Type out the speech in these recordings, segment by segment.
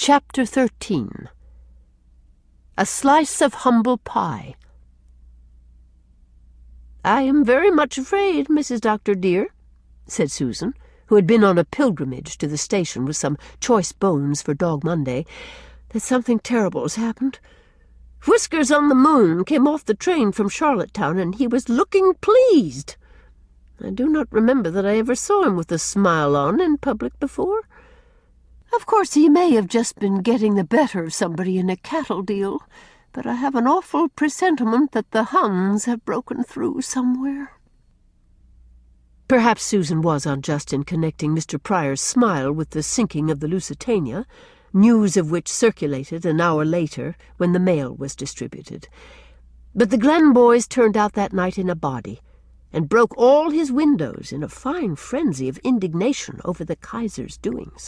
Chapter 13. A Slice of Humble Pie. "I am very much afraid, Mrs. Doctor dear," said Susan, who had been on a pilgrimage to the station with some choice bones for Dog Monday, "that something terrible has happened. Whiskers-on-the-Moon came off the train from Charlottetown, and he was looking pleased. I do not remember that I ever saw him with a smile on in public before. Of course, he may have just been getting the better of somebody in a cattle deal, but I have an awful presentiment that the Huns have broken through somewhere." Perhaps Susan was unjust in connecting Mr. Pryor's smile with the sinking of the Lusitania, news of which circulated an hour later when the mail was distributed. But the Glen boys turned out that night in a body, and broke all his windows in a fine frenzy of indignation over the Kaiser's doings.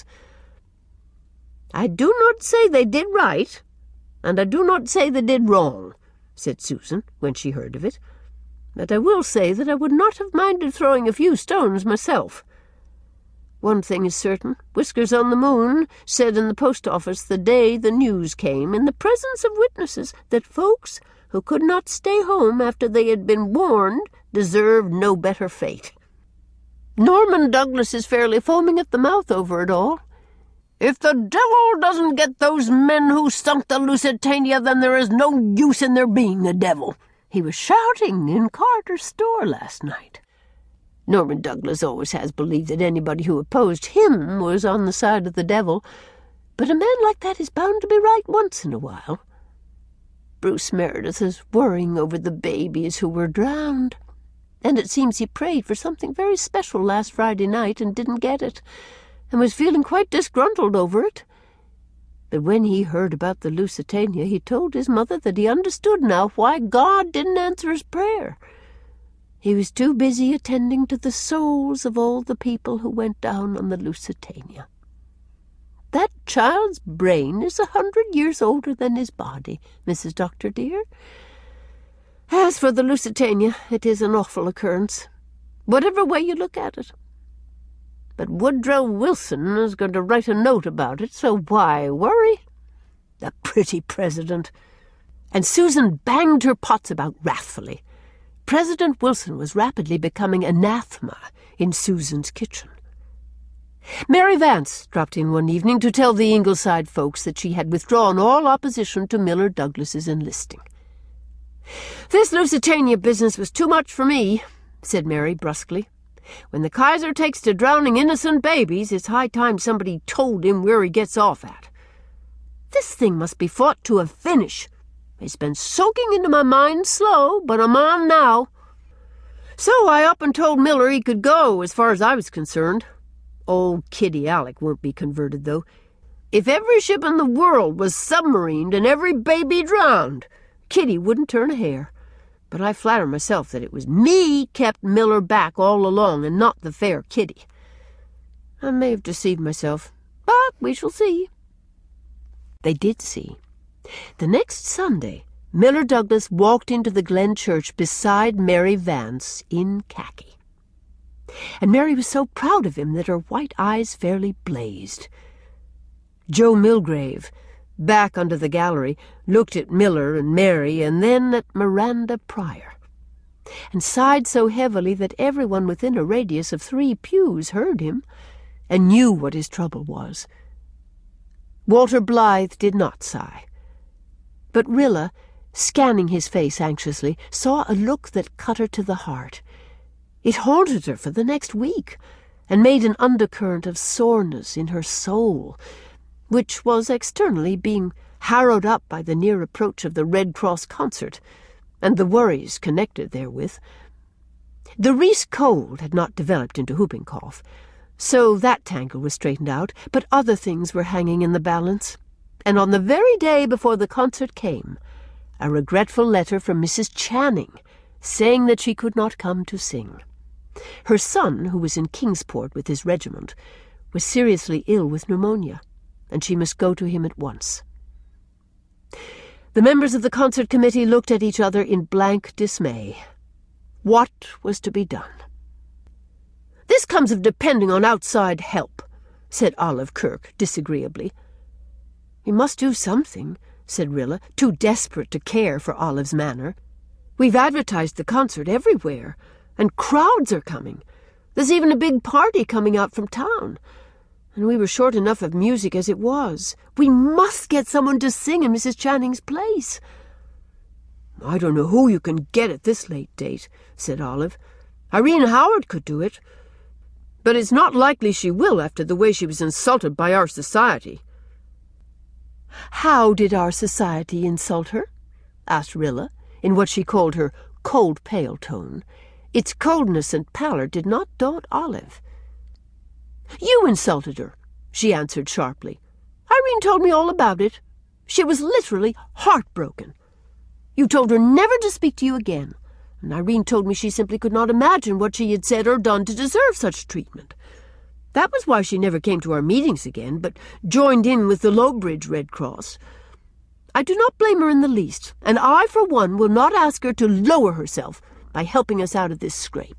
"I do not say they did right, and I do not say they did wrong," said Susan, when she heard of it. "But I will say that I would not have minded throwing a few stones myself. One thing is certain, Whiskers-on-the-Moon said in the post office the day the news came, in the presence of witnesses, that folks who could not stay home after they had been warned deserved no better fate. Norman Douglas is fairly foaming at the mouth over it all. If the devil doesn't get those men who sunk the Lusitania, then there is no use in there being a devil," he was shouting in Carter's store last night. Norman Douglas always has believed that anybody who opposed him was on the side of the devil, but a man like that is bound to be right once in a while. Bruce Meredith is worrying over the babies who were drowned, and it seems he prayed for something very special last Friday night and didn't get it, and was feeling quite disgruntled over it. But when he heard about the Lusitania, he told his mother that he understood now why God didn't answer his prayer. He was too busy attending to the souls of all the people who went down on the Lusitania. That child's brain is 100 years older than his body, Mrs. Doctor dear. As for the Lusitania, it is an awful occurrence, whatever way you look at it. But Woodrow Wilson is going to write a note about it, so why worry? The pretty president. And Susan banged her pots about wrathfully. President Wilson was rapidly becoming anathema in Susan's kitchen. Mary Vance dropped in one evening to tell the Ingleside folks that she had withdrawn all opposition to Miller Douglas's enlisting. "This Lusitania business was too much for me," said Mary brusquely. "When the Kaiser takes to drowning innocent babies, it's high time somebody told him where he gets off at. This thing must be fought to a finish. It's been soaking into my mind slow, but I'm on now. So I up and told Miller he could go as far as I was concerned. Old Kitty Alec won't be converted, though. If every ship in the world was submarined and every baby drowned, Kitty wouldn't turn a hair. But I flatter myself that it was me kept Miller back all along and not the fair Kitty. I may have deceived myself, but we shall see." They did see. The next Sunday, Miller Douglas walked into the Glen church beside Mary Vance in khaki. And Mary was so proud of him that her white eyes fairly blazed. Joe Milgrave, back under the gallery, looked at Miller and Mary and then at Miranda Pryor, and sighed so heavily that everyone within a radius of 3 pews heard him and knew what his trouble was. Walter Blythe did not sigh, but Rilla, scanning his face anxiously, saw a look that cut her to the heart. It haunted her for the next week, and made an undercurrent of soreness in her soul, which was externally being harrowed up by the near approach of the Red Cross concert, and the worries connected therewith. The Reese cold had not developed into whooping cough, so that tangle was straightened out, but other things were hanging in the balance, and on the very day before the concert came, a regretful letter from Mrs. Channing, saying that she could not come to sing. Her son, who was in Kingsport with his regiment, was seriously ill with pneumonia, and she must go to him at once. The members of the concert committee looked at each other in blank dismay. What was to be done? "This comes of depending on outside help," said Olive Kirk disagreeably. "We must do something," said Rilla, too desperate to care for Olive's manner. "We've advertised the concert everywhere, and crowds are coming. There's even a big party coming out from town. And we were short enough of music as it was. We must get someone to sing in Mrs. Channing's place." "I don't know who you can get at this late date," said Olive. "Irene Howard could do it. But it's not likely she will after the way she was insulted by our society." "How did our society insult her?" asked Rilla, in what she called her cold pale tone. Its coldness and pallor did not daunt Olive. "You insulted her," she answered sharply. "Irene told me all about it. She was literally heartbroken. You told her never to speak to you again, and Irene told me she simply could not imagine what she had said or done to deserve such treatment. That was why she never came to our meetings again, but joined in with the Lowbridge Red Cross. I do not blame her in the least, and I, for one, will not ask her to lower herself by helping us out of this scrape."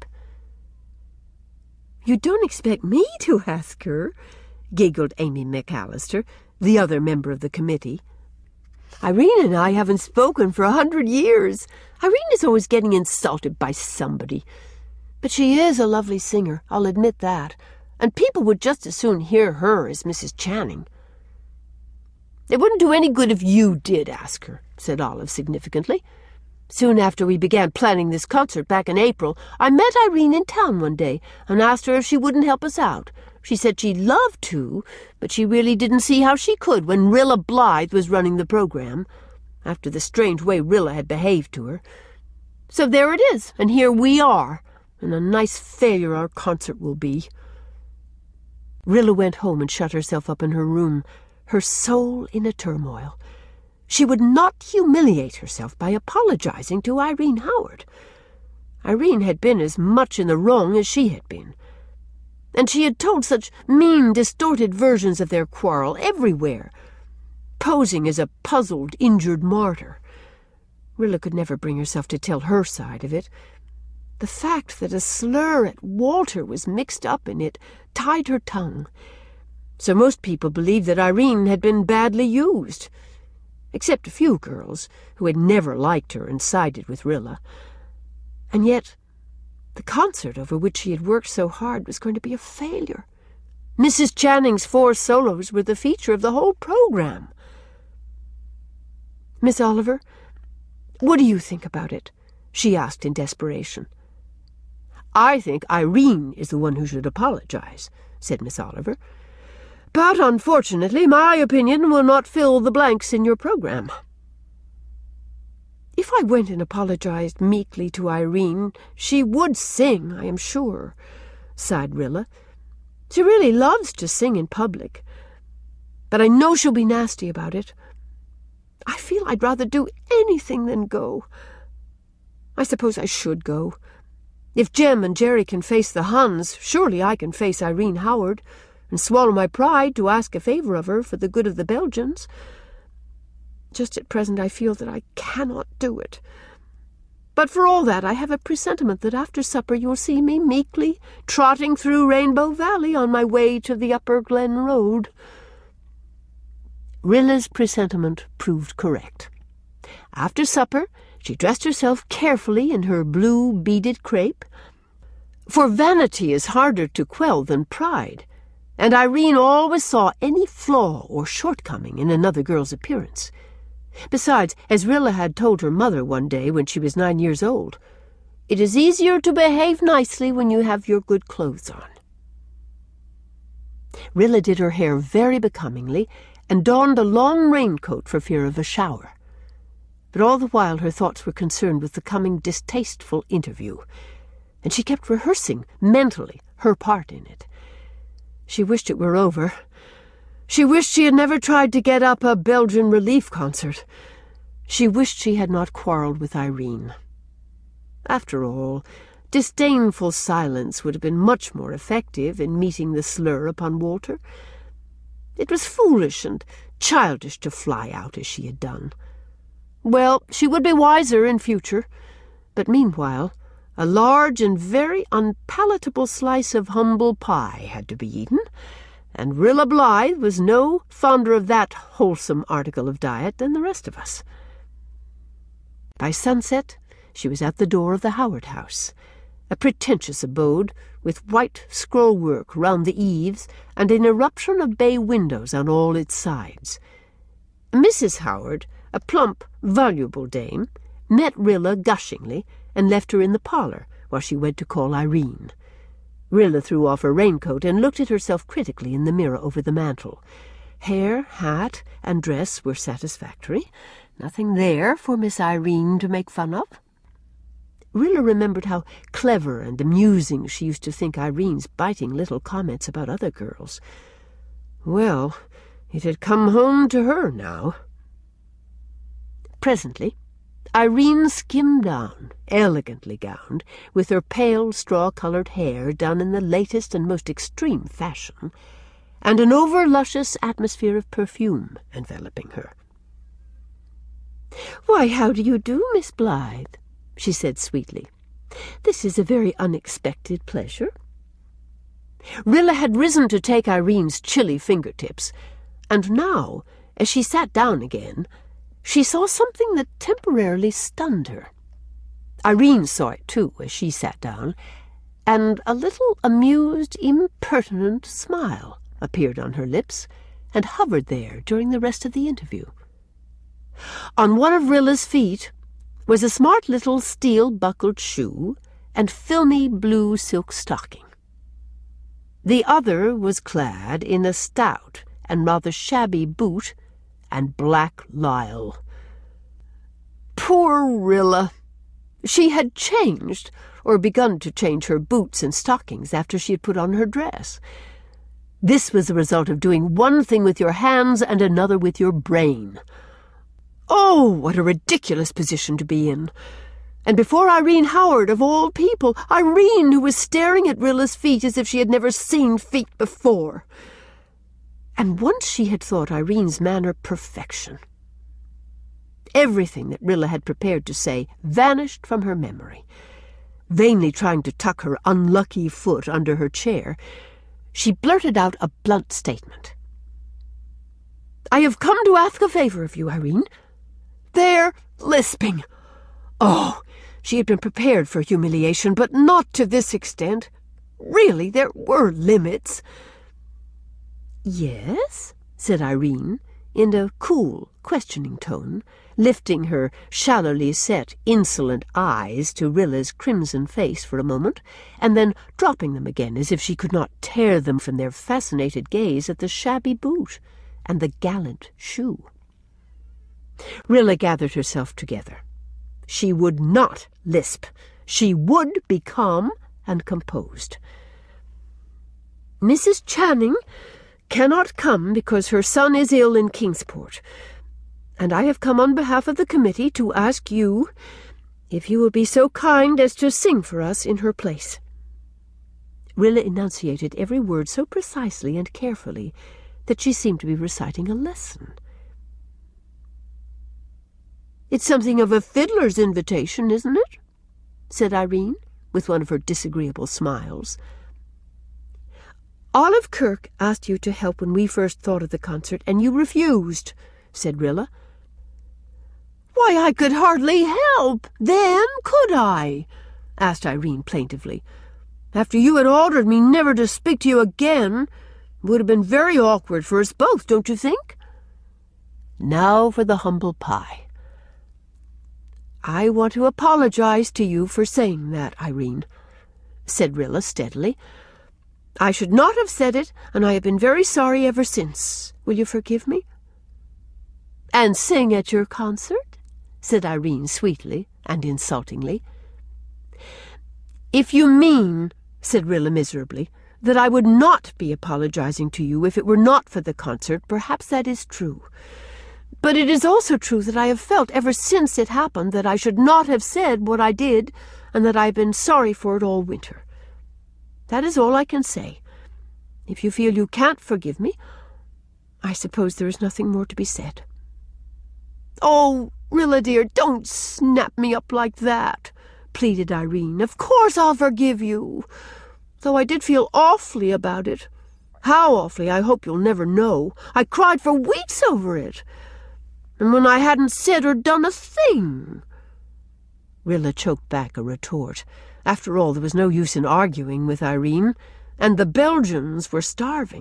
"You don't expect me to ask her?" giggled Amy McAllister, the other member of the committee. "Irene and I haven't spoken for 100 years. Irene is always getting insulted by somebody. But she is a lovely singer, I'll admit that, and people would just as soon hear her as Mrs. Channing." "It wouldn't do any good if you did ask her," said Olive significantly. "Soon after we began planning this concert back in April, I met Irene in town one day and asked her if she wouldn't help us out. She said she'd love to, but she really didn't see how she could when Rilla Blythe was running the program, after the strange way Rilla had behaved to her. So there it is, and here we are, and a nice failure our concert will be." Rilla went home and shut herself up in her room, her soul in a turmoil. She would not humiliate herself by apologizing to Irene Howard. Irene had been as much in the wrong as she had been, and she had told such mean, distorted versions of their quarrel everywhere, posing as a puzzled, injured martyr. Rilla could never bring herself to tell her side of it. The fact that a slur at Walter was mixed up in it tied her tongue. So most people believed that Irene had been badly used, except a few girls who had never liked her and sided with Rilla. And yet the concert over which she had worked so hard was going to be a failure. Mrs. Channing's 4 solos were the feature of the whole program. "Miss Oliver, what do you think about it?" she asked in desperation. "I think Irene is the one who should apologize," said Miss Oliver. "But unfortunately my opinion will not fill the blanks in your program." "If I went and apologized meekly to Irene, she would sing, I am sure," sighed Rilla. "She really loves to sing in public. But I know she'll be nasty about it. I feel I'd rather do anything than go. I suppose I should go. If Jem and Jerry can face the Huns, surely I can face Irene Howard, and swallow my pride to ask a favour of her for the good of the Belgians. Just at present I feel that I cannot do it. But for all that, I have a presentiment that after supper you'll see me meekly trotting through Rainbow Valley on my way to the Upper Glen Road." Rilla's presentiment proved correct. After supper, she dressed herself carefully in her blue beaded crepe. For vanity is harder to quell than pride, and Irene always saw any flaw or shortcoming in another girl's appearance. Besides, as Rilla had told her mother one day when she was 9 years old, it is easier to behave nicely when you have your good clothes on. Rilla did her hair very becomingly and donned a long raincoat for fear of a shower. But all the while her thoughts were concerned with the coming distasteful interview, and she kept rehearsing mentally her part in it. She wished it were over. She wished she had never tried to get up a Belgian relief concert. She wished she had not quarrelled with Irene. After all, disdainful silence would have been much more effective in meeting the slur upon Walter. It was foolish and childish to fly out as she had done. Well, she would be wiser in future, but meanwhile a large and very unpalatable slice of humble pie had to be eaten, and Rilla Blythe was no fonder of that wholesome article of diet than the rest of us. By sunset, she was at the door of the Howard house, a pretentious abode with white scrollwork round the eaves and an eruption of bay windows on all its sides. Mrs. Howard, a plump, voluble dame, met Rilla gushingly and left her in the parlour while she went to call Irene. Rilla threw off her raincoat and looked at herself critically in the mirror over the mantel. Hair, hat, and dress were satisfactory. Nothing there for Miss Irene to make fun of. Rilla remembered how clever and amusing she used to think Irene's biting little comments about other girls. Well, it had come home to her now. Presently, Irene skimmed down, elegantly gowned, with her pale straw-coloured hair done in the latest and most extreme fashion, and an over-luscious atmosphere of perfume enveloping her. "Why, how do you do, Miss Blythe?" she said sweetly. "This is a very unexpected pleasure." Rilla had risen to take Irene's chilly fingertips, and now, as she sat down again, she saw something that temporarily stunned her. Irene saw it too as she sat down, and a little amused, impertinent smile appeared on her lips and hovered there during the rest of the interview. On one of Rilla's feet was a smart little steel-buckled shoe and filmy blue silk stocking. The other was clad in a stout and rather shabby boot and black lisle. Poor Rilla! She had changed, or begun to change her boots and stockings after she had put on her dress. This was the result of doing one thing with your hands and another with your brain. Oh, what a ridiculous position to be in! And before Irene Howard, of all people, Irene, who was staring at Rilla's feet as if she had never seen feet before. And once she had thought Irene's manner perfection. Everything that Rilla had prepared to say vanished from her memory. Vainly trying to tuck her unlucky foot under her chair, she blurted out a blunt statement. "I have come to ask a favour of you, Irene. They're lisping." Oh, she had been prepared for humiliation, but not to this extent. Really, there were limits. "Yes?" said Irene, in a cool, questioning tone, lifting her shallowly set, insolent eyes to Rilla's crimson face for a moment, and then dropping them again as if she could not tear them from their fascinated gaze at the shabby boot and the gallant shoe. Rilla gathered herself together. She would not lisp. She would be calm and composed. "Mrs. Channing cannot come because her son is ill in Kingsport, and I have come on behalf of the committee to ask you if you will be so kind as to sing for us in her place." Rilla enunciated every word so precisely and carefully that she seemed to be reciting a lesson. "It's something of a fiddler's invitation, isn't it?" said Irene, with one of her disagreeable smiles. "Olive Kirk asked you to help when we first thought of the concert, and you refused," said Rilla. "Why, I could hardly help then, could I?" asked Irene plaintively. "After you had ordered me never to speak to you again, it would have been very awkward for us both, don't you think?" Now for the humble pie. "I want to apologize to you for saying that, Irene," said Rilla steadily. "I should not have said it, and I have been very sorry ever since. Will you forgive me?" "And sing at your concert?" said Irene sweetly and insultingly. "If you mean," said Rilla miserably, "that I would not be apologizing to you if it were not for the concert, perhaps that is true. But it is also true that I have felt ever since it happened that I should not have said what I did, and that I have been sorry for it all winter. That is all I can say. If you feel you can't forgive me, I suppose there is nothing more to be said." "Oh, Rilla dear, don't snap me up like that," pleaded Irene. "Of course I'll forgive you, though I did feel awfully about it. How awfully I hope you'll never know. I cried for weeks over it. And when I hadn't said or done a thing. Rilla choked back a retort. After all, there was no use in arguing with Irene, and the Belgians were starving.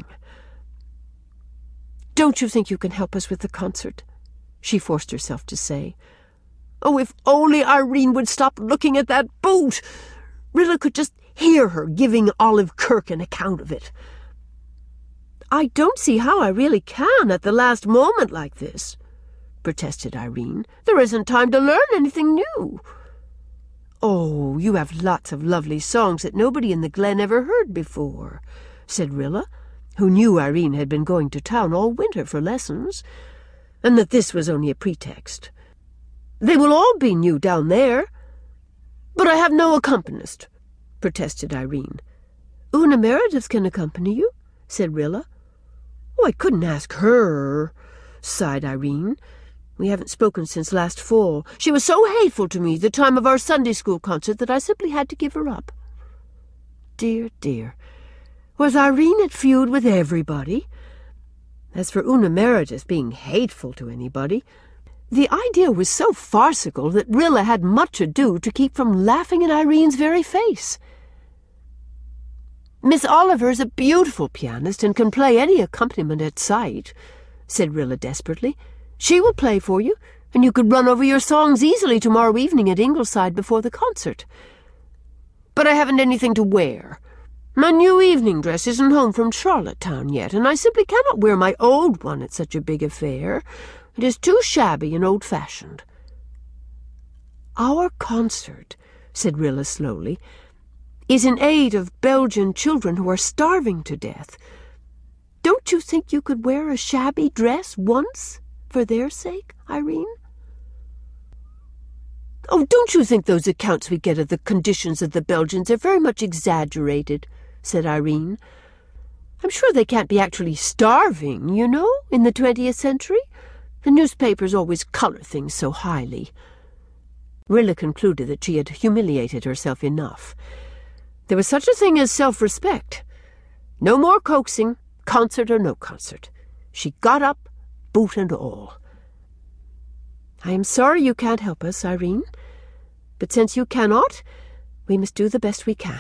"Don't you think you can help us with the concert?" she forced herself to say. Oh, if only Irene would stop looking at that boot! Rilla could just hear her giving Olive Kirk an account of it. "I don't see how I really can at the last moment like this," protested Irene. "There isn't time to learn anything new." "Oh, you have lots of lovely songs that nobody in the Glen ever heard before," said Rilla, who knew Irene had been going to town all winter for lessons, and that this was only a pretext. "They will all be new down there." "But I have no accompanist," protested Irene. "Una Meredith can accompany you," said Rilla. "Oh, I couldn't ask her," sighed Irene. "We haven't spoken since last fall. She was so hateful to me the time of our Sunday school concert that I simply had to give her up." Dear, dear. Was Irene at feud with everybody? As for Una Meredith being hateful to anybody, the idea was so farcical that Rilla had much ado to keep from laughing in Irene's very face. "Miss Oliver's a beautiful pianist and can play any accompaniment at sight," said Rilla desperately. "She will play for you, and you could run over your songs easily tomorrow evening at Ingleside before the concert." "But I haven't anything to wear. My new evening dress isn't home from Charlottetown yet, and I simply cannot wear my old one at such a big affair. It is too shabby and old-fashioned." "Our concert," said Rilla slowly, "is in aid of Belgian children who are starving to death. Don't you think you could wear a shabby dress once for their sake, Irene?" "Oh, don't you think those accounts we get of the conditions of the Belgians are very much exaggerated?" said Irene. "I'm sure they can't be actually starving, you know, in the 20th century. The newspapers always colour things so highly." Rilla concluded that she had humiliated herself enough. There was such a thing as self-respect. No more coaxing, concert or no concert. She got up, boot and all. "I am sorry you can't help us, Irene, but since you cannot, we must do the best we can."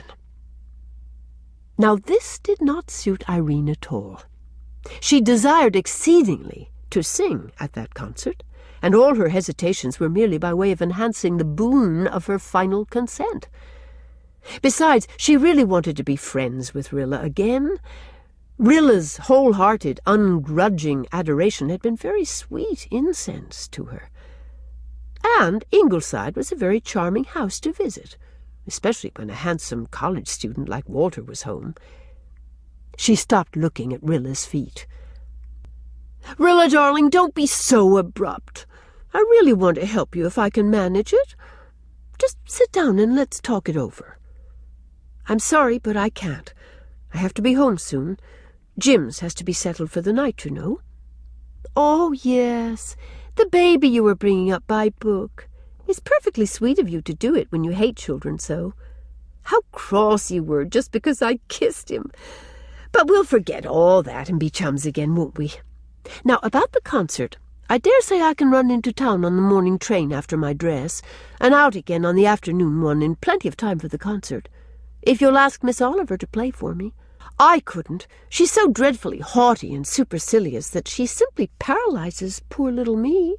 Now this did not suit Irene at all. She desired exceedingly to sing at that concert, and all her hesitations were merely by way of enhancing the boon of her final consent. Besides, she really wanted to be friends with Rilla again. Rilla's whole-hearted, ungrudging adoration had been very sweet incense to her. And Ingleside was a very charming house to visit, especially when a handsome college student like Walter was home. She stopped looking at Rilla's feet. "Rilla, darling, don't be so abrupt. I really want to help you if I can manage it. Just sit down and let's talk it over." "I'm sorry, but I can't. I have to be home soon. Jims has to be settled for the night, you know." "Oh, yes, the baby you were bringing up by book. It's perfectly sweet of you to do it when you hate children so. How cross you were just because I kissed him. But we'll forget all that and be chums again, won't we? Now, about the concert, I dare say I can run into town on the morning train after my dress, and out again on the afternoon one in plenty of time for the concert. If you'll ask Miss Oliver to play for me. I couldn't. She's so dreadfully haughty and supercilious that she simply paralyzes poor little me."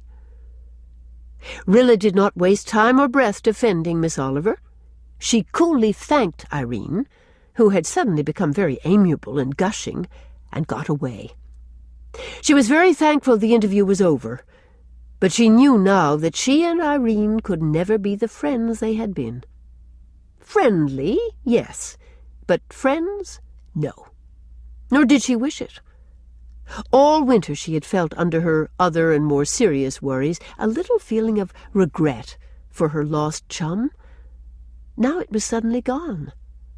Rilla did not waste time or breath defending Miss Oliver. She coolly thanked Irene, who had suddenly become very amiable and gushing, and got away. She was very thankful the interview was over, but she knew now that she and Irene could never be the friends they had been. Friendly, yes, but friends, no. Nor did she wish it. All winter she had felt under her other and more serious worries a little feeling of regret for her lost chum. Now it was suddenly gone.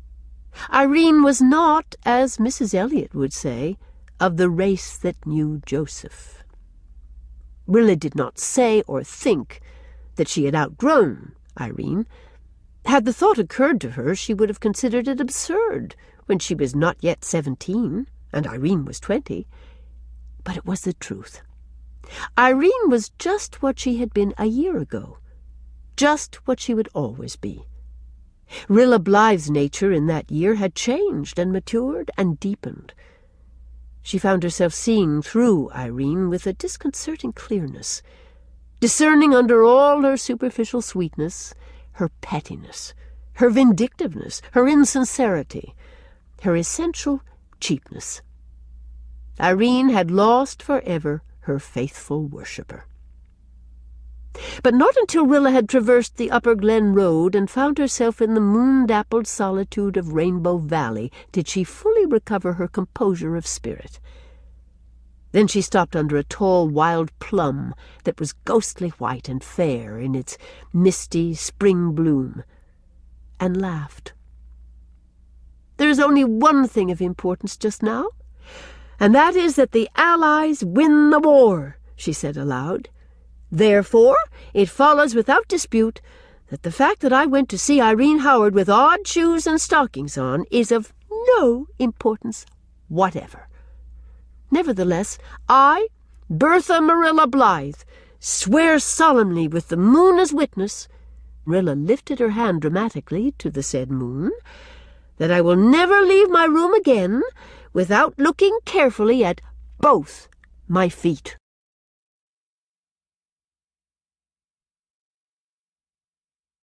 Irene was not, as Mrs. Elliot would say, of the race that knew Joseph. Rilla did not say or think that she had outgrown Irene. Had the thought occurred to her, she would have considered it absurd when she was not yet 17, and Irene was 20. But it was the truth. Irene was just what she had been a year ago, just what she would always be. Rilla Blythe's nature in that year had changed and matured and deepened. She found herself seeing through Irene with a disconcerting clearness, discerning under all her superficial sweetness her pettiness, her vindictiveness, her insincerity, her essential cheapness. Irene had lost forever her faithful worshipper. But not until Rilla had traversed the Upper Glen Road and found herself in the moon-dappled solitude of Rainbow Valley did she fully recover her composure of spirit. Then she stopped under a tall wild plum that was ghostly white and fair in its misty spring bloom, and laughed. "There is only one thing of importance just now, and that is that the Allies win the war," she said aloud. "Therefore, it follows without dispute that the fact that I went to see Irene Howard with odd shoes and stockings on is of no importance whatever. Nevertheless, I, Bertha Marilla Blythe, swear solemnly with the moon as witness," Rilla lifted her hand dramatically to the said moon, "that I will never leave my room again without looking carefully at both my feet."